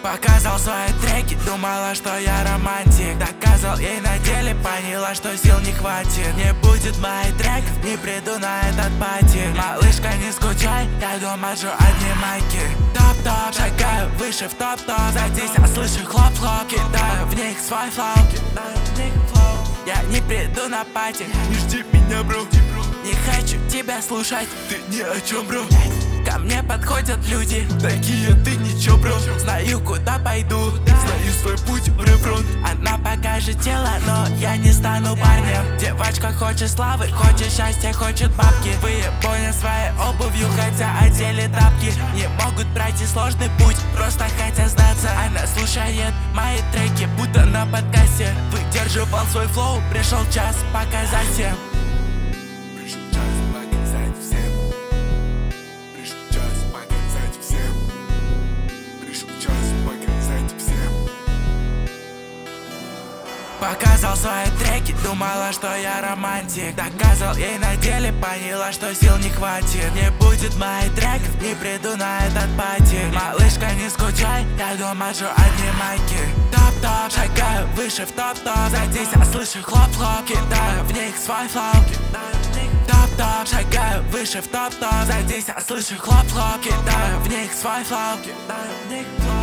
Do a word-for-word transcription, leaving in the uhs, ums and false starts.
Показал свои треки, думала, что я романтик. Доказал ей на деле, поняла, что сил не хватит. Не будет моих треков, не приду на этот пати. Малышка, не скучай, я дома жу одни майки. Топ-топ, шагаю выше в топ-топ. Садись, я слышу хлоп-хлоп. Кидаю в них свой флоу. Я не приду на пати. Не жди меня, бро. Не хочу тебя слушать. Ты ни о чем, бро. Ко мне подходят люди, такие ты ничего, бро. знаю, куда пойду, знаю свой путь в рефрон. Она покажет тело, но я не стану парнем. Девочка хочет славы, хочет счастья, хочет бабки. Выебоня своей обувью, хотя одели тапки. Не могут пройти сложный путь, просто хотят сдаться. Она слушает мои треки, будто на подкасте. Выдерживал свой флоу, пришел час показать всем. Пришел час показать всем. Пришел час показать всем. Пришел час показать всем. Показал свои треки, думала, что я романтик. Доказал ей на деле, поняла, что сил не хватит. Не будет моих треков, не приду на этот пати. Малышка, не скучай, я дома жу одни майки. Топ-топ, шагаю выше в топ-топ. Садись, я слышу хлоп-хлоп. Кидаю в них свой флоу. Топ-топ, шагаю выше в топ-топ. Садись, я слышу хлоп-хлоп. Кидаю в них свой флоу.